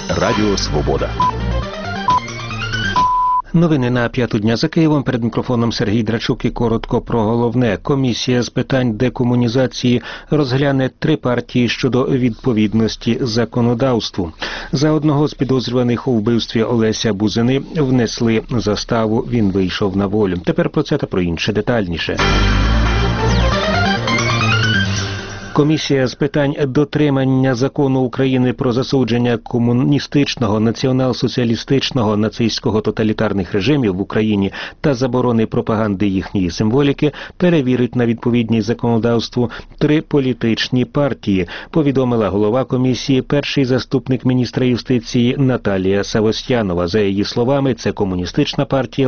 Радіо Свобода. Новини на 5-ту дня за Києвом. Перед мікрофоном Сергій Драчук і коротко про головне. Комісія з питань декомунізації розгляне 3 партії щодо відповідності законодавству. За одного з підозрюваних у вбивстві Олеся Бузини внесли заставу, він вийшов на волю. Тепер про це та про інше детальніше. Комісія з питань дотримання закону України про засудження комуністичного, націонал-соціалістичного, нацистського тоталітарних режимів в Україні та заборони пропаганди їхньої символіки перевірить на відповідність законодавству 3 політичні партії, повідомила голова комісії, перший заступник міністра юстиції Наталія Савостянова. За її словами, це Комуністична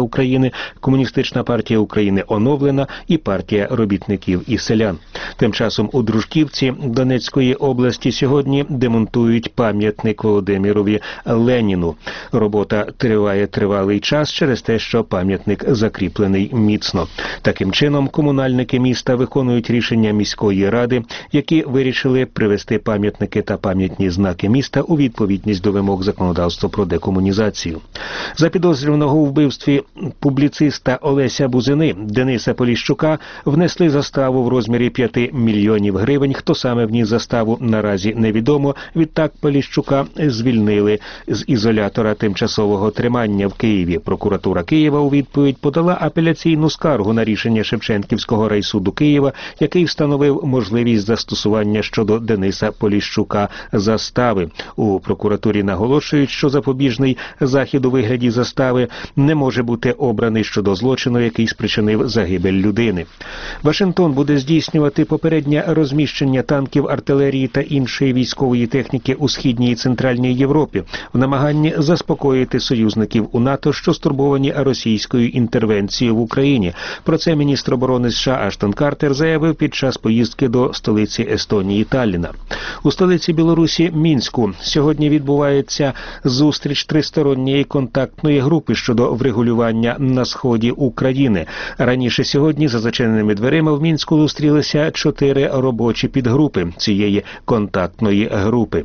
партія України оновлена і партія робітників і селян. Тим часом у Дружківці Донецької області сьогодні демонтують пам'ятник Володимирові Леніну. Робота триває тривалий час через те, що пам'ятник закріплений міцно. Таким чином, комунальники міста виконують рішення міської ради, які вирішили привести пам'ятники та пам'ятні знаки міста у відповідність до вимог законодавства про декомунізацію. За підозрюваного у вбивстві публіциста Олеся Бузини Дениса Поліщука внесли заставу в розмірі 5 мільйонів гривень. Хто саме вніс заставу, наразі невідомо. Відтак Поліщука звільнили з ізолятора тимчасового тримання в Києві. Прокуратура Києва у відповідь подала апеляційну скаргу на рішення Шевченківського райсуду Києва, який встановив можливість застосування щодо Дениса Поліщука застави. У прокуратурі наголошують, що запобіжний захід у вигляді застави не може бути обраний щодо злочину, який спричинив загибель людини. Вашингтон буде здійснювати попереднє розміщення танків, артилерії та іншої військової техніки у Східній і Центральній Європі в намаганні заспокоїти союзників у НАТО, що стурбовані російською інтервенцією в Україні. Про це міністр оборони США Аштон Картер заявив під час поїздки до столиці Естонії Талліна. У столиці Білорусі Мінську сьогодні відбувається зустріч тристоронньої контактної групи щодо врегулювання на сході України. Раніше сьогодні за зачиненими дверима в Мінську зустрілися 4 робочі підгрупи цієї контактної групи.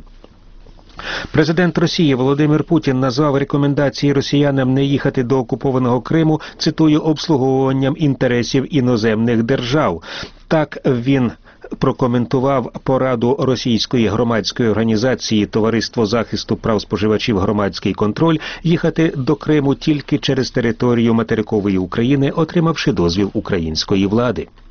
Президент Росії Володимир Путін назвав рекомендації росіянам не їхати до окупованого Криму, цитую, обслуговуванням інтересів іноземних держав. Так він прокоментував пораду російської громадської організації «Товариство захисту прав споживачів. Громадський контроль» їхати до Криму тільки через територію материкової України, отримавши дозвіл української влади.